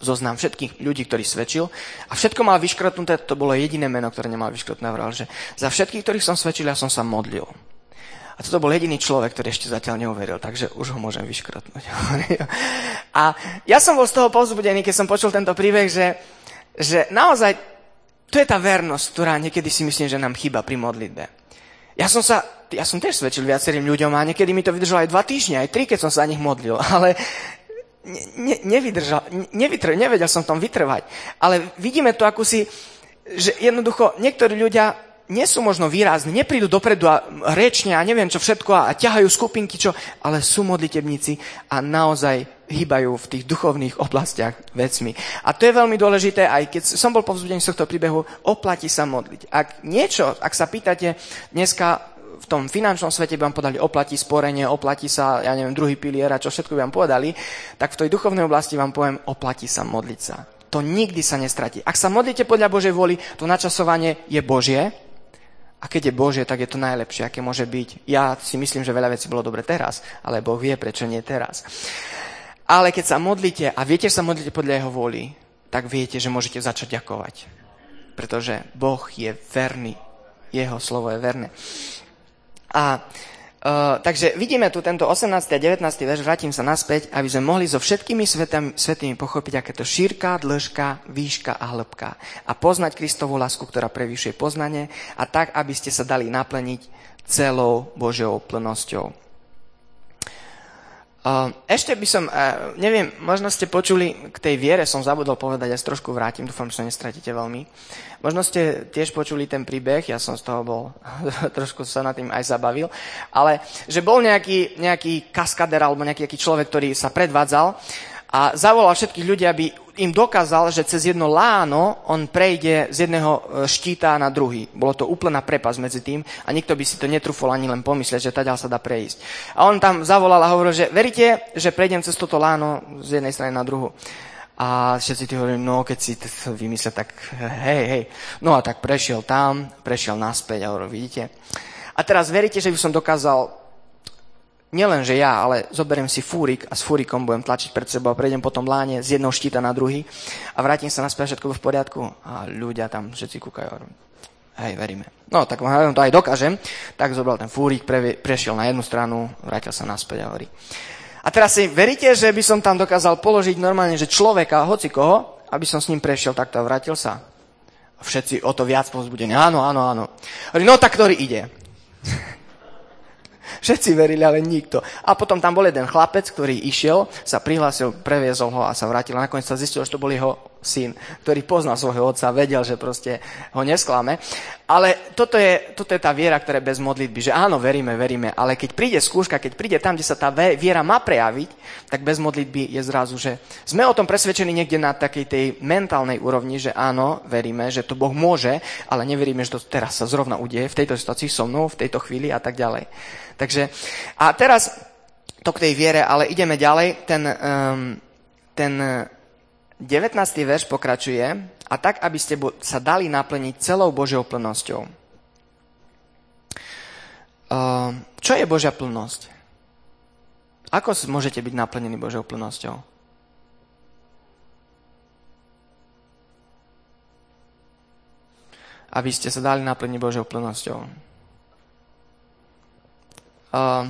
zoznam všetkých ľudí, ktorí svedčil a všetko mal vyškrtnuté, to bolo jediné meno, ktoré nemal vyškrtnuté, hovoril, že za všetkých, ktorých som svedčil, ja som sa modlil. A toto bol jediný človek, ktorý ešte zatiaľ neuveril, takže už ho môžem vyškrtnúť. A ja som bol z toho povzbudený, keď som počul tento príbeh, že, že naozaj to je tá vernosť, ktorá niekedy si myslím, že nám chýba pri modlitbe. Ja som sa, ja som tiež svedčil viacerým ľuďom a niekedy mi to vydržalo aj dva týždne, aj tri, keď som sa za nich modlil, ale ne, ne, nevydržal, nevytr, nevedel som v tom vytrvať. Ale vidíme to ako si, že jednoducho niektorí ľudia nie sú možno výrazní, neprídu dopredu a rečne a neviem čo všetko a, a ťahajú skupinky, čo, ale sú modlitebníci a naozaj hýbajú v tých duchovných oblastiach vecmi. A to je veľmi dôležité, aj keď som bol povzbudený z tohto príbehu, oplatí sa modliť. Ak niečo, ak sa pýtate dneska v tom finančnom svete by vám podali oplatí sporenie, oplatí sa, ja neviem, druhý pilier a čo všetko by vám povedali, tak v tej duchovnej oblasti vám poviem, oplatí sa modliť sa. To nikdy sa nestratí. Ak sa modlíte podľa Božej vôly, to načasovanie je Božie. A keď je Božie, tak je to najlepšie, aké môže byť. Ja si myslím, že veľa vecí bolo dobre teraz, ale Boh vie, prečo nie teraz. Ale keď sa modlíte a viete, že sa modlíte podľa jeho vôly, tak viete, že môžete začať ďakovať. Pretože Boh je verný. Jeho slovo je verné. A uh, takže vidíme tu tento osemnásty a devätnásty verš, vrátim sa naspäť, aby sme mohli so všetkými svetami, svetými pochopiť, aké to šírka, dĺžka, výška a hĺbka. A poznať Kristovú lásku, ktorá prevýšuje poznanie, a tak, aby ste sa dali naplniť celou Božou plnosťou. Uh, ešte by som, uh, neviem, možno ste počuli, k tej viere som zabudol povedať, ja sa trošku vrátim, dúfam, že sa nestratíte veľmi. Možno ste tiež počuli ten príbeh, ja som z toho bol, trošku sa nad tým aj zabavil, ale že bol nejaký, nejaký kaskader alebo nejaký, nejaký človek, ktorý sa predvádzal a zavolal všetkých ľudí, aby im dokázal, že cez jedno láno on prejde z jedného štíta na druhý. Bolo to úplná prepasť medzi tým a nikto by si to netrúfol ani len pomyslieť, že taďal sa dá prejsť. A on tam zavolal a hovoril, že veríte, že prejdem cez toto láno z jednej strany na druhú. A všetci tí hovorili, no keď si to vymyslel, tak hej, hej. No a tak prešiel tam, prešiel naspäť a hovoril, vidíte. A teraz veríte, že by som dokázal nielen, že ja, ale zoberiem si fúrik a s fúrikom budem tlačiť pred sebou a prejdem po tom láne z jednou štíta na druhý a vrátim sa naspäť, všetko v poriadku. A ľudia tam všetci kúkajú. Hej, veríme. No, tak to aj dokážem. Tak zobral ten fúrik, pre, prešiel na jednu stranu, vrátil sa naspäť a hovorí. A teraz si veríte, že by som tam dokázal položiť normálne, že človeka, hoci koho, aby som s ním prešiel takto a vrátil sa? A všetci o to viac povzbudení. Áno, áno, áno. Hovorí, no tak ktorý ide? Všetci verili, ale nikto. A potom tam bol jeden chlapec, ktorý išiel, sa prihlásil, previezol ho a sa vrátil. A nakoniec sa zistil, že to bol jeho syn, ktorý poznal svojho otca, vedel, že proste ho nesklame. Ale toto je, toto je tá viera, ktorá je bez modlitby, že áno, veríme, veríme, ale keď príde skúška, keď príde tam, kde sa tá viera má prejaviť, tak bez modlitby je zrazu, že sme o tom presvedčení niekde na takej tej mentálnej úrovni, že áno, veríme, že to Boh môže, ale neveríme, že to teraz sa zrovna udeje v tejto situácii so mnou, v tejto chvíli a tak ďalej. Takže, a teraz to k tej viere, ale ideme ďalej. Ten, um, ten devätnásty verš pokračuje a tak, aby ste sa dali naplniť celou Božou plnosťou. Uh, čo je Božia plnosť? Ako môžete byť naplnení Božou plnosťou? Aby ste sa dali naplniť Božou plnosťou. Uh,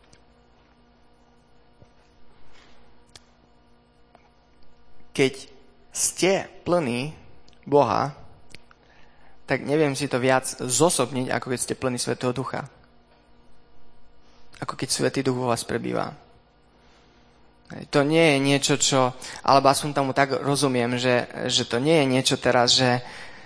keď ste plní Boha, tak neviem si to viac zosobniť, ako keď ste plní Svätého Ducha. Ako keď Svätý Duch vo vás prebýva. To nie je niečo, čo, alebo aspoň tomu tak rozumiem, že, že to nie je niečo teraz, že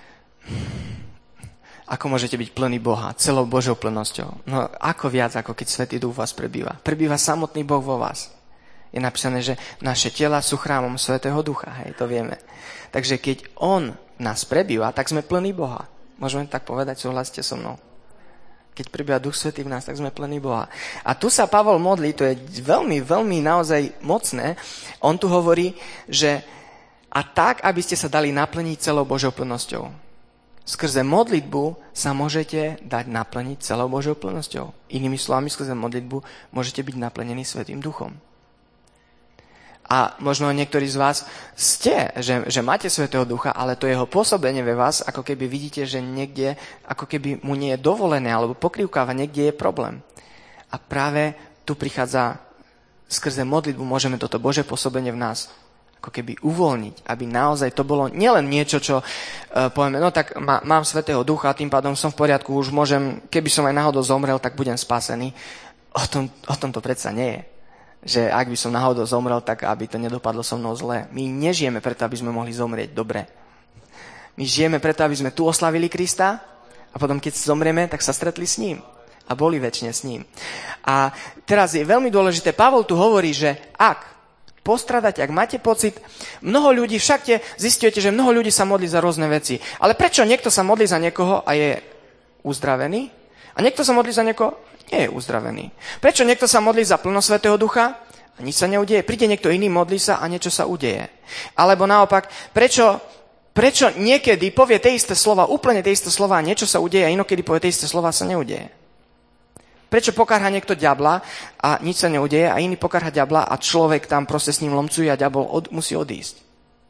ako môžete byť plný Boha, celou Božou plnosťou. No ako viac, ako keď Svätý Duch v vás prebýva. Prebýva samotný Boh vo vás. Je napísané, že naše tela sú chrámom Svätého Ducha, hej, to vieme. Takže keď On nás prebýva, tak sme plní Boha. Môžeme tak povedať, súhlasíte so mnou? Keď prebýva Duch Svätý v nás, tak sme plní Boha. A tu sa Pavol modlí, to je veľmi, veľmi naozaj mocné. On tu hovorí, že a tak, aby ste sa dali naplniť celou Božou plnosťou. Skrze modlitbu sa môžete dať naplniť celou Božou plnosťou. Inými slovami, skrze modlitbu môžete byť naplnení Svätým Duchom. A možno niektorí z vás ste, že, že máte Svätého Ducha, ale to jeho pôsobenie ve vás, ako keby vidíte, že niekde, ako keby mu nie je dovolené, alebo pokrývkáva, niekde je problém. A práve tu prichádza skrze modlitbu, môžeme toto Božie pôsobenie v nás ako keby uvoľniť, aby naozaj to bolo nielen niečo, čo uh, povieme, no tak má, mám Svätého Ducha, tým pádom som v poriadku, už môžem, keby som aj náhodou zomrel, tak budem spasený. O tom, o tom to predsa nie je. Že ak by som náhodou zomrel, tak aby to nedopadlo so mnou zle. My nežijeme preto, aby sme mohli zomrieť dobre. My žijeme preto, aby sme tu oslavili Krista a potom, keď zomrieme, tak sa stretli s ním a boli večne s ním. A teraz je veľmi dôležité, Pavol tu hovorí, že ak postradať, ak máte pocit, mnoho ľudí, však te zistíte, že mnoho ľudí sa modlí za rôzne veci. Ale prečo niekto sa modlí za niekoho a je uzdravený? A niekto sa modlí za niekoho, nie je uzdravený. Prečo niekto sa modlí za plno Svätého Ducha a nič sa neudeje? Príde niekto iný, modlí sa a niečo sa udeje. Alebo naopak, prečo, prečo niekedy povie tie isté slova, úplne tie isté slova a niečo sa udeje a inokedy povie tie isté slova a sa neudeje? Prečo pokarha niekto diabla a nič sa neudeje a iný pokarha diabla a človek tam proste s ním lomcuje a diabol od, musí odísť?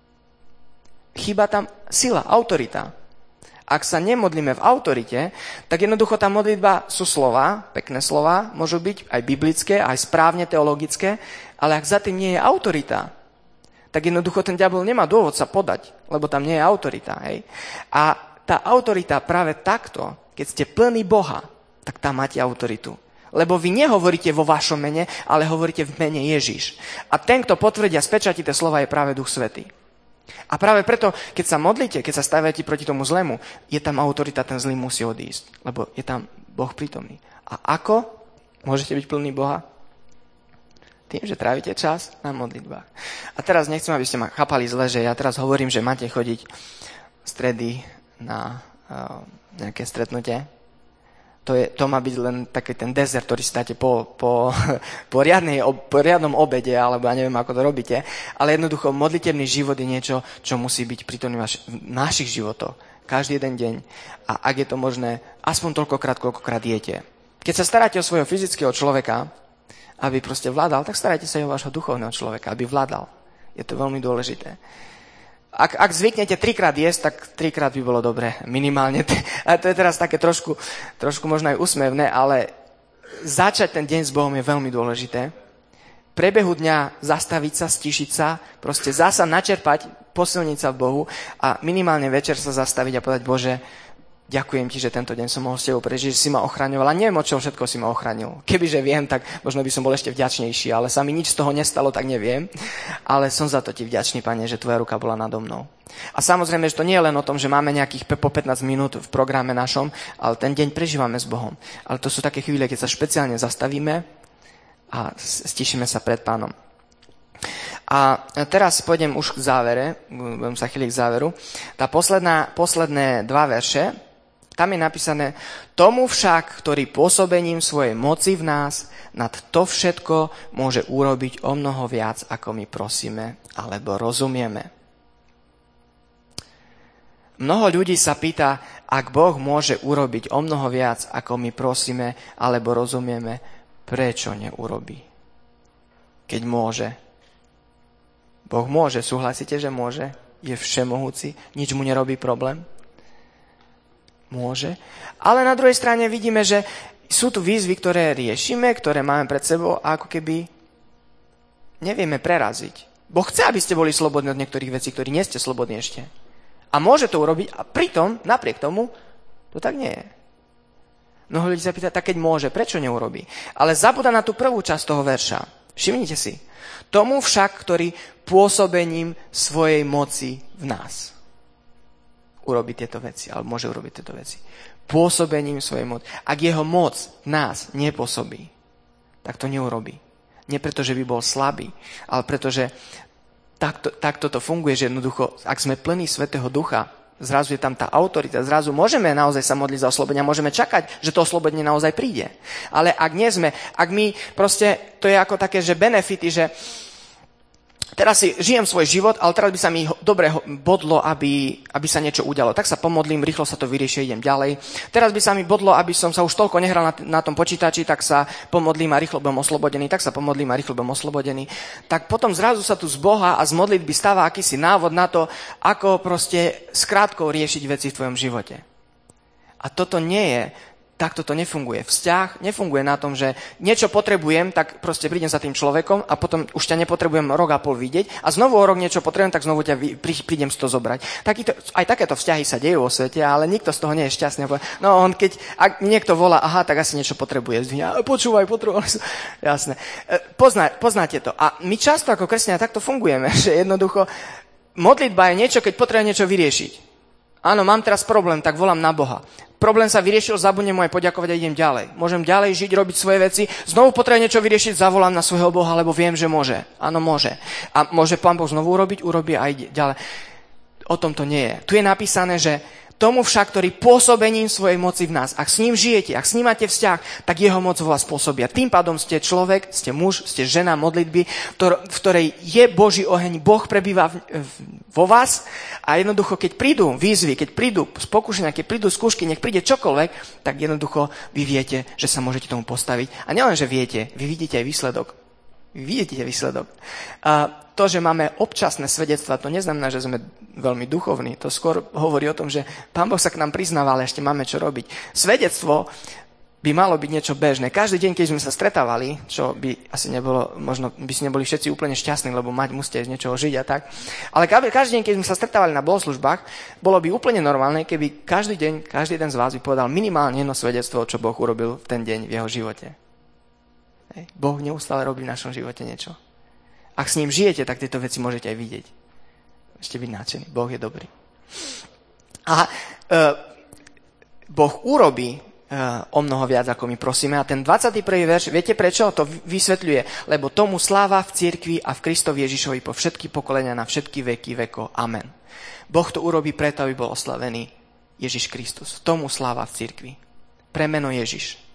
Chýba tam sila, autorita. Ak sa nemodlíme v autorite, tak jednoducho tá modlitba sú slova, pekné slova, môžu byť aj biblické, aj správne teologické, ale ak za tým nie je autorita, tak jednoducho ten diabol nemá dôvod sa podať, lebo tam nie je autorita. Hej? A tá autorita práve takto, keď ste plní Boha, tak tam máte autoritu. Lebo vy nehovoríte vo vašom mene, ale hovoríte v mene Ježiš. A ten, kto potvrdia spečatí tie slova, je práve Duch Svätý. A práve preto, keď sa modlíte, keď sa staviate proti tomu zlému, je tam autorita, ten zlý musí odísť. Lebo je tam Boh prítomný. A ako môžete byť plný Boha? Tým, že trávite čas na modlitbách. A teraz nechcem, aby ste ma chápali zle, že ja teraz hovorím, že máte chodiť v stredy na uh, nejaké stretnutie. To, je, to má byť len taký ten dezert, ktorý si dáte po, po, po, riadnej, po riadnom obede, alebo ja neviem, ako to robíte. Ale jednoducho, modlitebný život je niečo, čo musí byť prítomný v našich životoch. Každý jeden deň. A ak je to možné, aspoň toľkokrát, koľkokrát jete. Keď sa staráte o svojho fyzického človeka, aby proste vládal, tak starajte sa aj o vášho duchovného človeka, aby vládal. Je to veľmi dôležité. Ak, ak zvyknete trikrát jesť, tak trikrát by bolo dobre, minimálne. A to je teraz také trošku, trošku možno aj úsmevné, ale začať ten deň s Bohom je veľmi dôležité. Prebehu dňa zastaviť sa, stišiť sa, proste zasa načerpať, posilniť sa v Bohu a minimálne večer sa zastaviť a povedať, Bože, ďakujem ti, že tento deň som mohol s tebou prežiť, že si ma ochraňoval. A neviem, o čom všetko si ma ochránil. Kebyže viem, tak možno by som bol ešte vďačnejší, ale sa mi nič z toho nestalo, tak neviem. Ale som za to ti vďačný, Pane, že tvoja ruka bola nado mnou. A samozrejme, že to nie je len o tom, že máme nejakých po pätnásť minút v programe našom, ale ten deň prežívame s Bohom. Ale to sú také chvíle, keď sa špeciálne zastavíme a stišíme sa pred Pánom. A teraz pôjdem už k závere, budem sa chýliť k záveru. Tá posledná, posledné dva verše, tam je napísané, tomu však, ktorý pôsobením svojej moci v nás nad to všetko môže urobiť o mnoho viac, ako my prosíme alebo rozumieme. Mnoho ľudí sa pýta, ak Boh môže urobiť o mnoho viac, ako my prosíme alebo rozumieme, prečo neurobí? Keď môže. Boh môže, súhlasíte, že môže? Je všemohúci, nič mu nerobí problém? Môže. Ale na druhej strane vidíme, že sú tu výzvy, ktoré riešime, ktoré máme pred sebou a ako keby nevieme preraziť. Boh chce, aby ste boli slobodní od niektorých vecí, ktorí nie ste slobodní ešte. A môže to urobiť a pritom, napriek tomu, to tak nie je. Mnoho ľudí sa pýta, tak keď môže, prečo neurobí? Ale zabúda na tú prvú časť toho verša. Všimnite si. Tomu však, ktorý pôsobením svojej moci v nás urobiť tieto veci, alebo môže urobiť tieto veci. Pôsobením svojej moci. Ak jeho moc v nás nepôsobí, tak to neurobí. Nie preto, že by bol slabý, ale preto, že takto, takto to funguje, že jednoducho, ak sme plní Svätého Ducha, zrazu je tam tá autorita, zrazu môžeme naozaj sa modliť za oslobodenie, môžeme čakať, že to oslobodenie naozaj príde. Ale ak nie sme, ak my proste, to je ako také, že benefity, že Teraz si žijem svoj život, ale teraz by sa mi dobre bodlo, aby, aby sa niečo udialo. Tak sa pomodlím, rýchlo sa to vyrieši, idem ďalej. Teraz by sa mi bodlo, aby som sa už toľko nehral na, na tom počítači, tak sa pomodlím a rýchlo budem oslobodený, tak sa pomodlím a rýchlo budem oslobodený. Tak potom zrazu sa tu z Boha a z modlitby stáva akýsi návod na to, ako proste skrátkou riešiť veci v tvojom živote. A toto nie je... Takto to nefunguje. Vzťah nefunguje na tom, že niečo potrebujem, tak proste prídem za tým človekom a potom už ťa nepotrebujem rok a pol vidieť a znovu o rok niečo potrebujem, tak znovu ťa prídem si to zobrať. Takýto, aj takéto vzťahy sa dejú vo svete, ale nikto z toho nie je šťastný. No on keď, ak niekto volá, aha, tak asi niečo potrebuje. Ja, počúvaj, potrebujem. Jasné. Pozná, poznáte to. A my často ako kresťania takto fungujeme, že jednoducho modlitba je niečo, keď potrebujem niečo vyriešiť. Áno, mám teraz problém, tak volám na Boha. Problém sa vyriešil, zabudnem mu aj poďakovať a idem ďalej. Môžem ďalej žiť, robiť svoje veci. Znovu potrebujem niečo vyriešiť, zavolám na svojho Boha, lebo viem, že môže. Áno, môže. A môže Pán Boh znovu urobiť, urobí a ide ďalej. O tom to nie je. Tu je napísané, že tomu však, ktorý pôsobením svojej moci v nás, ak s ním žijete, ak s ním máte vzťah, tak jeho moc vo vás pôsobia. Tým pádom ste človek, ste muž, ste žena modlitby, v ktorej je Boží oheň, Boh prebýva vo vás a jednoducho, keď prídu výzvy, keď prídu pokušenia, keď prídu skúšky, nech príde čokoľvek, tak jednoducho vy viete, že sa môžete tomu postaviť. A nielen, že viete, vy vidíte aj výsledok. Vy vidíte výsledok. A to, že máme občasné svedectvá, to neznamená, že sme veľmi duchovní. To skôr hovorí o tom, že Pán Boh sa k nám priznáva, ale ešte máme čo robiť. Svedectvo by malo byť niečo bežné. Každý deň, keď sme sa stretávali, čo by asi nebolo, možno by si neboli všetci úplne šťastní, lebo mať musíte z niečoho žiť a tak. Ale každý deň, keď sme sa stretávali na bohoslužbách, bolo by úplne normálne, keby každý deň, každý jeden z vás by povedal minimálne jedno svedectvo, čo Boh urobil v ten deň v jeho živote. Hej. Boh neustále robí v našom živote niečo. Ak s ním žijete, tak tieto veci môžete aj vidieť. Ešte byť nadšený. Boh je dobrý. A e, Boh urobí e, o mnoho viac, ako my prosíme. A ten dvadsiaty prvý verš, viete prečo? To vysvetľuje. Lebo tomu sláva v cirkvi a v Kristovi Ježišovi po všetky pokolenia na všetky veky vekov. Amen. Boh to urobí preto, aby bol oslavený Ježiš Kristus. Tomu sláva v cirkvi. Pre meno Ježiš.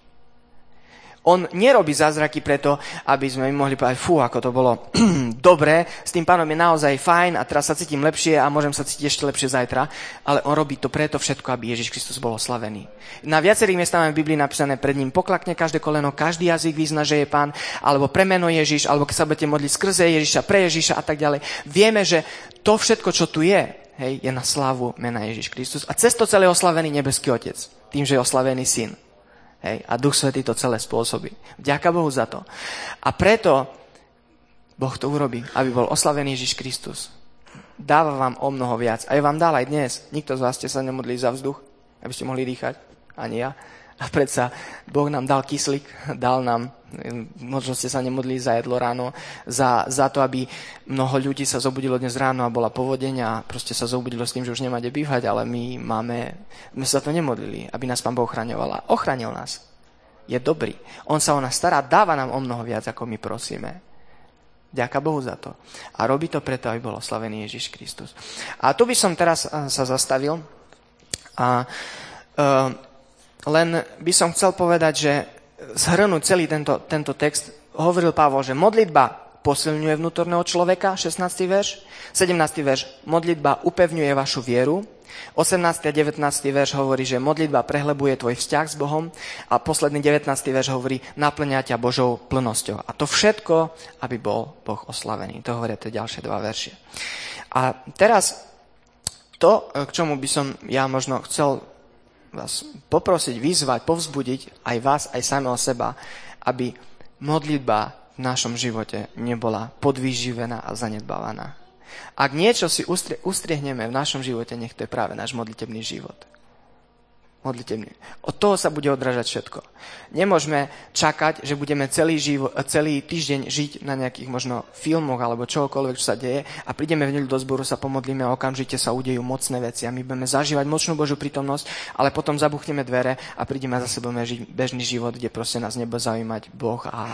On nerobí zázraky preto, aby sme im mohli povedať, fú, ako to bolo dobré, s tým Pánom je naozaj fajn a teraz sa cítim lepšie a môžem sa cítiť ešte lepšie zajtra, ale on robí to preto všetko, aby Ježiš Kristus bol oslavený. Na viacerých miestach máme v Biblii napísané, pred ním poklakne každé koleno, každý jazyk vyzná, že je Pán, alebo pre meno Ježiš, alebo keď sa budete modliť skrze Ježiša, pre Ježiša a tak ďalej. Vieme, že to všetko, čo tu je, hej, je na slávu mena Ježiš Kristus a cez to celé je oslavený nebeský Otec, tým, že je oslavený Syn. Hej, a Duch Svätý to celé spôsobí. Vďaka Bohu za to. A preto Boh to urobí, aby bol oslavený Ježiš Kristus. Dáva vám o mnoho viac. A je vám dal aj dnes. Nikto z vás ste sa nemodlili za vzduch, aby ste mohli dýchať. Ani ja. A predsa Boh nám dal kyslík, dal nám, možno ste sa nemodlili za jedlo ráno, za, za to, aby mnoho ľudí sa zobudilo dnes ráno a bola povodeň a proste sa zobudilo s tým, že už nemáte bývať, ale my máme, my sa to nemodlili, aby nás Pán Boh ochraňoval a ochránil nás. Je dobrý. On sa o nás stará, dáva nám o mnoho viac, ako my prosíme. Ďaká Bohu za to. A robí to preto, aby bol oslavený Ježiš Kristus. A tu by som teraz sa zastavil a uh, len by som chcel povedať, že zhrnúť celý tento, tento text, hovoril Pavol, že modlitba posilňuje vnútorného človeka, šestnásty verš, sedemnásty verš, modlitba upevňuje vašu vieru, osemnásty a devätnásty verš hovorí, že modlitba prehlebuje tvoj vzťah s Bohom a posledný devätnásty verš hovorí, naplňa ťa Božou plnosťou. A to všetko, aby bol Boh oslavený. To hovoria tie ďalšie dva verše. A teraz to, k čomu by som ja možno chcel vás poprosiť, vyzvať, povzbudiť aj vás, aj samého seba, aby modlitba v našom živote nebola podvyživená a zanedbávaná. Ak niečo si ustrie, ustriehneme v našom živote, nech to je práve náš modlitebný život. Modlitebný. Od toho sa bude odrážať všetko. Nemôžeme čakať, že budeme celý, živo, celý týždeň žiť na nejakých možno filmoch alebo čokoľvek, čo sa deje a prídeme v nedeľu do zboru, sa pomodlíme a okamžite sa udejú mocné veci a my budeme zažívať mocnú Božiu prítomnosť, ale potom zabuchneme dvere a prídeme a zase budeme žiť bežný život, kde proste nás nebude zaujímať Boh. A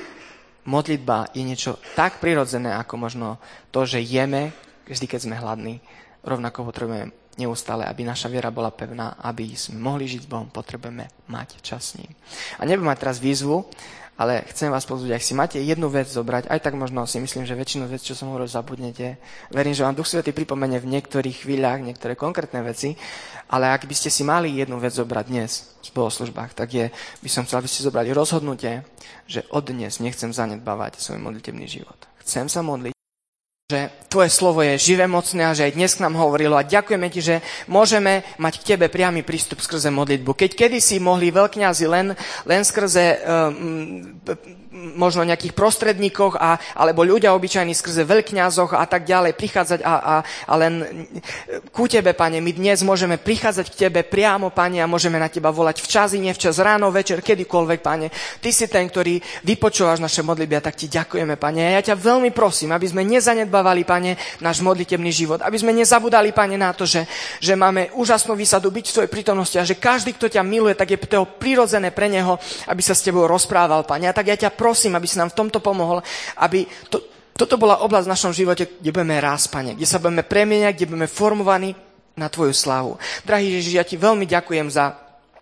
modlitba je niečo tak prirodzené, ako možno to, že jeme, vždy keď sme hladní, rovnako potrebujeme neustále, aby naša viera bola pevná, aby sme mohli žiť s Bohom, potrebujeme mať čas s ním. A nebudem mať teraz výzvu, Ale chcem vás pozvať, ak si máte jednu vec zobrať, aj tak možno si myslím, že väčšinu vec, čo som hovoril, zabudnete. Verím, že vám Duch Svätý pripomenie v niektorých chvíľach niektoré konkrétne veci, ale ak by ste si mali jednu vec zobrať dnes v bohoslužbách, tak je, by som chcel, aby ste zobrali rozhodnutie, že od dnes nechcem zanedbávať svoj modlitebný život. Chcem sa modliť, že tvoje slovo je živé, mocné a že aj dnes k nám hovorilo a ďakujeme ti, že môžeme mať k tebe priamy prístup skrze modlitbu. Keď kedysi mohli veľkňazi len, len skrze um, možno nejakých prostredníkoch a, alebo ľudia obyčajní skrze veľkňazoch a tak ďalej prichádzať a, a, a len ku tebe, Pane, my dnes môžeme prichádzať k tebe priamo, Pane, a môžeme na teba volať včas i nevčas, ráno, večer, kedykoľvek, Pane. Ty si ten, ktorý vypočúvaš naše modlitby a tak ti ďakujeme, Pane. A ja ťa veľmi prosím, aby sme nezanedbávali, Pane, náš modlitebný život, aby sme nezabudali, Pane, na to, že, že máme úžasnú výsadu byť v tvojej prítomnosti a že každý, kto ťa miluje, tak je to prirodzené pre neho, aby sa s tebou rozprával, Pane. A tak ja ťa prosím, aby si nám v tomto pomohol, aby to, toto bola oblasť v našom živote, kde budeme rásť, Pane, kde sa budeme premieňať, kde budeme formovaní na tvoju slávu. Drahý Ježiš, ja ti veľmi ďakujem za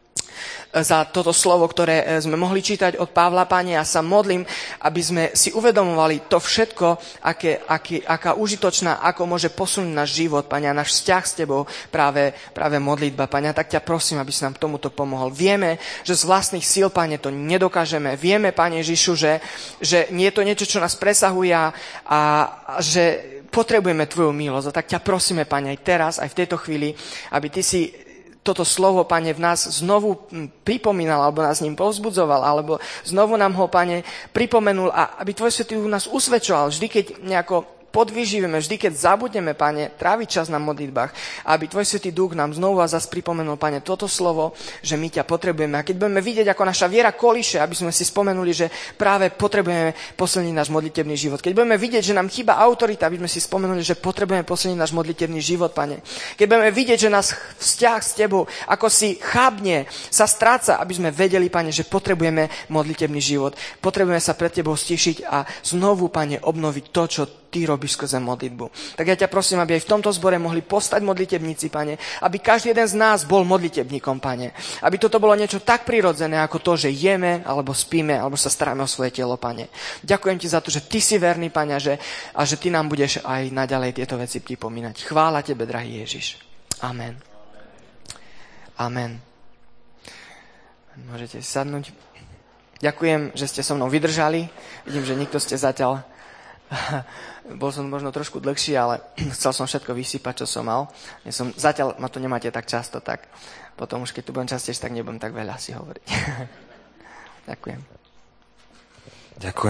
za toto slovo, ktoré sme mohli čítať od Pavla, Pane, ja sa modlím, aby sme si uvedomovali to všetko, aké, aké, aká užitočná, ako môže posunúť náš život, Pane, a náš vzťah s tebou, práve, práve modlitba, Pane. A tak ťa prosím, aby si nám tomuto pomohol. Vieme, že z vlastných síl, Pane, to nedokážeme. Vieme, Pane Ježišu, že, že nie je to niečo, čo nás presahuje a, a že potrebujeme tvoju milosť. A tak ťa prosíme, Pane, aj teraz, aj v tejto chvíli, aby ty si toto slovo, Pane, v nás znovu pripomínal, alebo nás ním povzbudzoval, alebo znovu nám ho, Pane, pripomenul a aby tvoj Svätý Duch nás usvedčoval vždy, keď nejako podvyživeme, vždy, keď zabudneme, Pane, tráviť čas na modlitbách, aby tvoj Svätý Duch nám znovu a zas pripomenul, Pane, toto slovo, že my ťa potrebujeme. A keď budeme vidieť, ako naša viera kolíše, aby sme si spomenuli, že práve potrebujeme posilniť náš modlitebný život. Keď budeme vidieť, že nám chýba autorita, aby sme si spomenuli, že potrebujeme posilniť náš modlitebný život, Pane. Keď budeme vidieť, že nás vzťah s tebou, ako si chábne, sa stráca, aby sme vedeli, Pane, že potrebujeme modlitebný život. Potrebujeme sa pred tebou stíšiť a znovu, Pane, obnoviť to, čo ty robíš skrze modlitbu. Tak ja ťa prosím, aby aj v tomto zbore mohli postať modlitebníci, Pane, aby každý jeden z nás bol modlitebníkom, Pane. Aby toto bolo niečo tak prirodzené, ako to, že jeme, alebo spíme, alebo sa staráme o svoje telo, Pane. Ďakujem ti za to, že ty si verný, Pane, a že, a že ty nám budeš aj naďalej tieto veci pripomínať. Chvála tebe, drahý Ježiš. Amen. Amen. Môžete si sadnúť. Ďakujem, že ste so mnou vydržali. Vidím, že nikto ste zatiaľ bol som možno trošku dlhší, ale chcel som všetko vysypať, čo som mal. Ja som, zatiaľ ma tu nemáte tak často, tak potom už keď tu budem častejšie, tak nebudem tak veľa si hovoriť. Ďakujem. Ďakujem.